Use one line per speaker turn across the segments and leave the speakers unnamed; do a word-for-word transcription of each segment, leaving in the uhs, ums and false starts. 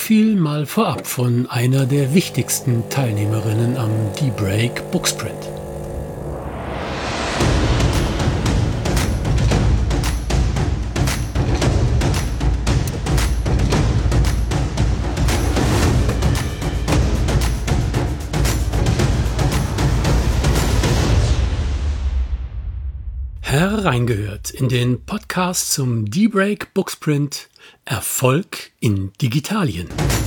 viel mal vorab von einer der wichtigsten Teilnehmerinnen am D-Break Booksprint. Hereingehört in den Podcast zum D-Break Booksprint Erfolg in Digitalien.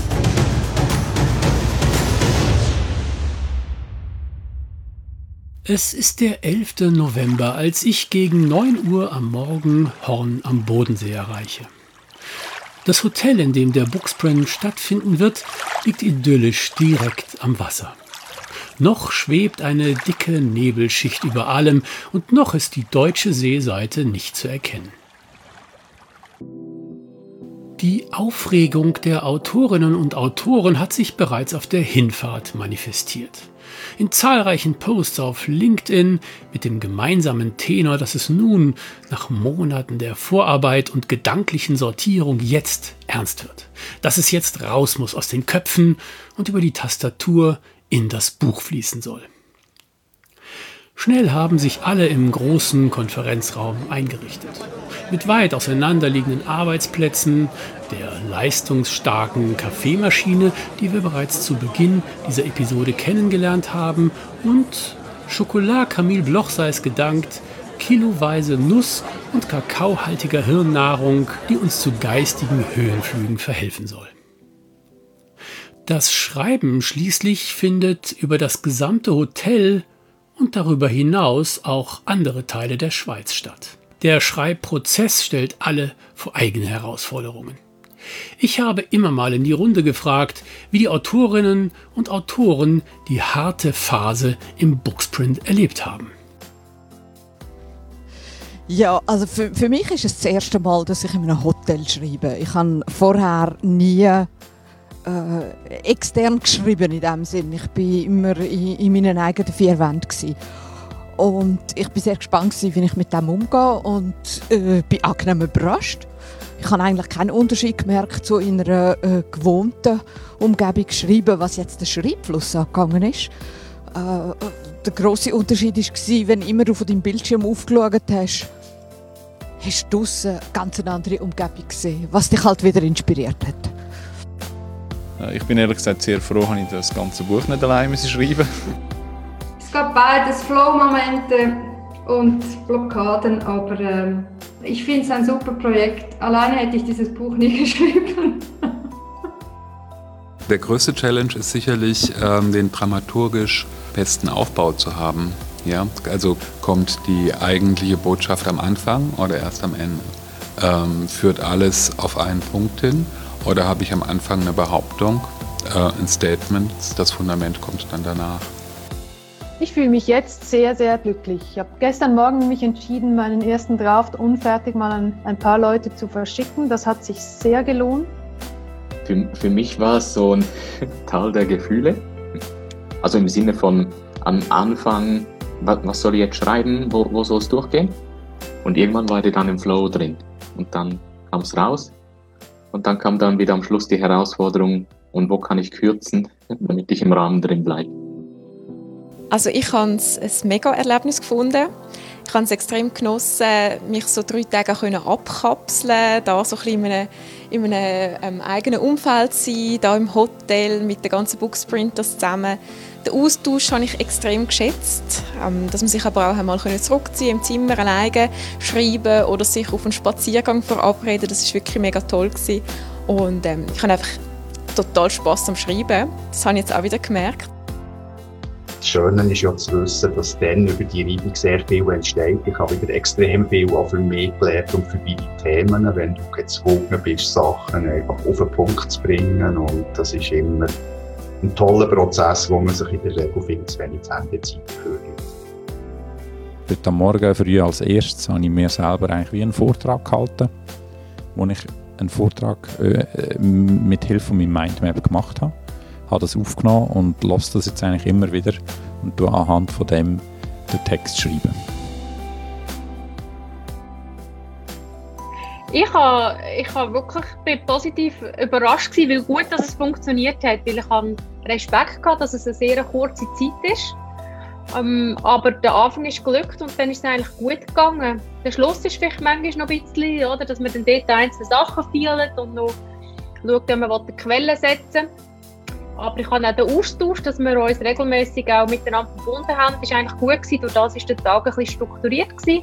Es ist der elfte November, als ich gegen neun Uhr am Morgen Horn am Bodensee erreiche. Das Hotel, in dem der Booksprint stattfinden wird, liegt idyllisch direkt am Wasser. Noch schwebt eine dicke Nebelschicht über allem und noch ist die deutsche Seeseite nicht zu erkennen. Die Aufregung der Autorinnen und Autoren hat sich bereits auf der Hinfahrt manifestiert. In zahlreichen Posts auf LinkedIn mit dem gemeinsamen Tenor, dass es nun nach Monaten der Vorarbeit und gedanklichen Sortierung jetzt ernst wird. Dass es jetzt raus muss aus den Köpfen und über die Tastatur in das Buch fließen soll. Schnell haben sich alle im großen Konferenzraum eingerichtet. Mit weit auseinanderliegenden Arbeitsplätzen, der leistungsstarken Kaffeemaschine, die wir bereits zu Beginn dieser Episode kennengelernt haben, und Schokolade Camille Bloch sei es gedankt, kiloweise Nuss- und kakaohaltiger Hirnnahrung, die uns zu geistigen Höhenflügen verhelfen soll. Das Schreiben schließlich findet über das gesamte Hotel und darüber hinaus auch andere Teile der Schweiz statt. Der Schreibprozess stellt alle vor eigene Herausforderungen. Ich habe immer mal in die Runde gefragt, wie die Autorinnen und Autoren die harte Phase im Booksprint erlebt haben.
Ja, also für, für mich ist es das erste Mal, dass ich in einem Hotel schreibe. Ich habe vorher nie Äh, extern geschrieben in dem Sinn. Ich war immer in, in meinen eigenen vier Wänden gewesen. Und ich war sehr gespannt, wie ich mit dem umgehe, und äh, bin angenehm überrascht. Ich habe eigentlich keinen Unterschied gemerkt zu in einer äh, gewohnten Umgebung geschrieben, was jetzt den Schreibfluss angegangen ist. Äh, der grosse Unterschied war, wenn immer du von deinem Bildschirm aufgeschaut hast, hast du draussen eine ganz andere Umgebung gesehen, was dich halt wieder inspiriert hat.
Ich bin ehrlich gesagt sehr froh, dass ich das ganze Buch nicht allein schreiben musste.
Es gab beides, Flow-Momente und Blockaden, aber ähm, ich finde es ein super Projekt. Alleine hätte ich dieses Buch nie geschrieben.
Der größte Challenge ist sicherlich, ähm, den dramaturgisch besten Aufbau zu haben. Ja? Also kommt die eigentliche Botschaft am Anfang oder erst am Ende? Ähm, führt alles auf einen Punkt hin? Oder habe ich am Anfang eine Behauptung, äh, ein Statement, das Fundament kommt dann danach?
Ich fühle mich jetzt sehr, sehr glücklich. Ich habe gestern Morgen mich entschieden, meinen ersten Draft unfertig mal an ein paar Leute zu verschicken. Das hat sich sehr gelohnt.
Für, für mich war es so ein Tal der Gefühle. Also im Sinne von am Anfang, was, was soll ich jetzt schreiben, wo, wo soll es durchgehen? Und irgendwann war ich dann im Flow drin. Und dann kam es raus. Und dann kam dann wieder am Schluss die Herausforderung, und wo kann ich kürzen, damit ich im Rahmen drin bleibe.
Also ich habe es ein Mega-Erlebnis gefunden. Ich habe es extrem genossen, mich so drei Tage abkapseln, da so ein bisschen in einem, in einem ähm, eigenen Umfeld sein, da im Hotel mit den ganzen Booksprinters zusammen. Den Austausch habe ich extrem geschätzt, ähm, dass man sich aber auch einmal zurückziehen, im Zimmer alleine schreiben oder sich auf einen Spaziergang verabreden. Das war wirklich mega toll gewesen. Und ähm, ich habe einfach total Spass am Schreiben. Das habe ich jetzt auch wieder gemerkt.
Das Schöne ist ja zu wissen, dass dann über die Reibung sehr viel entsteht. Ich habe wieder extrem viel auch für mich gelernt und für meine Themen, wenn du gezwungen bist, Sachen einfach auf den Punkt zu bringen. Und das ist immer ein toller Prozess, wo man sich in der Regel viel zu wenig Sendezeit dafür gibt.
Heute Morgen früh als erstes habe ich mir selber eigentlich wie einen Vortrag gehalten, wo ich einen Vortrag äh, mit Hilfe von meinem Mindmap gemacht habe. Ich habe das aufgenommen und lasse das jetzt eigentlich immer wieder und tue anhand von dem den Text schreiben.
Ich habe ich habe wirklich bin positiv überrascht gewesen, weil gut, dass es funktioniert hat, weil ich habe Respekt gehabt, dass es eine sehr kurze Zeit ist. Ähm, aber der Anfang ist glückt und dann ist es eigentlich gut gegangen. Der Schluss ist vielleicht manchmal noch ein bisschen, oder, dass man dann dort einzelne Sachen feilt und noch schaut, wenn man eine Quelle setzen will. Aber ich habe auch den Austausch, dass wir uns regelmäßig auch miteinander verbunden haben, ist eigentlich gut gewesen. Durch das war der Tag ein bisschen strukturiert gewesen.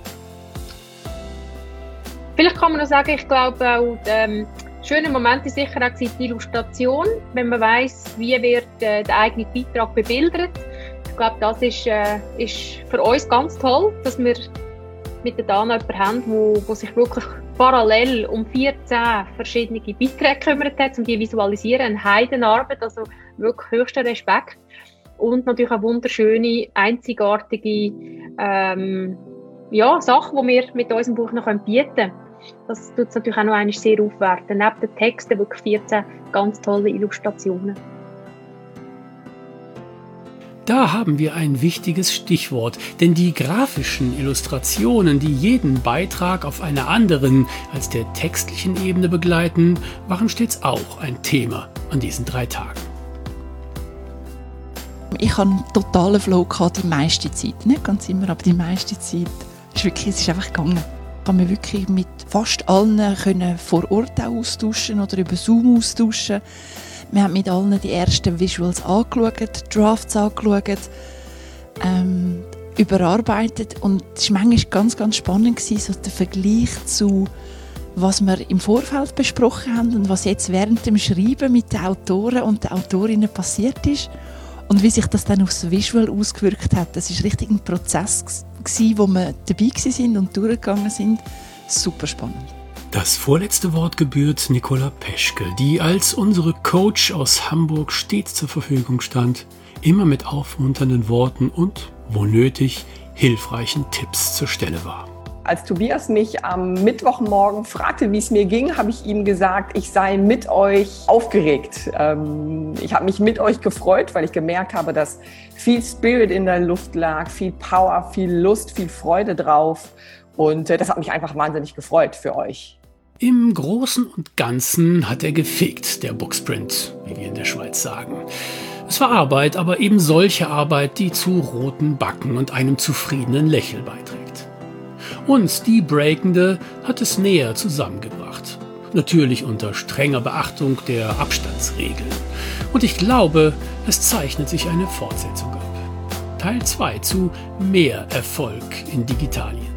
Vielleicht kann man noch sagen, ich glaube auch, ähm, schöne Momente sicher auch die Illustration, wenn man weiss, wie wird äh, der eigene Beitrag bebildert. Ich glaube, das ist, äh, ist für uns ganz toll, dass wir mit der Dana jemanden haben, wo, wo sich wirklich parallel um vierzehn verschiedene Beiträge gekümmert hat, um die zu visualisieren. Eine Heidenarbeit, also wirklich höchster Respekt. Und natürlich eine wunderschöne, einzigartige ähm, ja, Sache, die wir mit unserem Buch noch bieten können. Das tut es natürlich auch noch einmal sehr aufwerten. Neben den Texten wirklich vierzehn ganz tolle Illustrationen.
Da haben wir ein wichtiges Stichwort, denn die grafischen Illustrationen, die jeden Beitrag auf einer anderen als der textlichen Ebene begleiten, waren stets auch ein Thema an diesen drei Tagen.
Ich hatte einen totalen Flow die meiste Zeit, nicht ganz immer, aber die meiste Zeit. Es ist wirklich, es ist einfach gegangen. Ich konnte mich wirklich mit fast allen können vor Ort auch austauschen oder über Zoom austauschen. Wir haben mit allen die ersten Visuals angeschaut, Drafts angeschaut, ähm, überarbeitet. Und es war manchmal ganz, ganz spannend, so der Vergleich zu, was wir im Vorfeld besprochen haben und was jetzt während dem Schreiben mit den Autoren und den Autorinnen passiert ist. Und wie sich das dann aufs Visual ausgewirkt hat. Das war richtig ein Prozess, wo wir dabei waren und durchgegangen sind. Super spannend.
Das vorletzte Wort gebührt Nicola Peschke, die als unsere Coach aus Hamburg stets zur Verfügung stand, immer mit aufmunternden Worten und, wo nötig, hilfreichen Tipps zur Stelle war.
Als Tobias mich am Mittwochmorgen fragte, wie es mir ging, habe ich ihm gesagt, ich sei mit euch aufgeregt. Ähm, ich habe mich mit euch gefreut, weil ich gemerkt habe, dass viel Spirit in der Luft lag, viel Power, viel Lust, viel Freude drauf. Und äh, das hat mich einfach wahnsinnig gefreut für euch.
Im Großen und Ganzen hat er gefegt, der Booksprint, wie wir in der Schweiz sagen. Es war Arbeit, aber eben solche Arbeit, die zu roten Backen und einem zufriedenen Lächeln beiträgt. Uns, die Breakende, hat es näher zusammengebracht. Natürlich unter strenger Beachtung der Abstandsregeln. Und ich glaube, es zeichnet sich eine Fortsetzung ab. Teil zwei zu mehr Erfolg in Digitalien.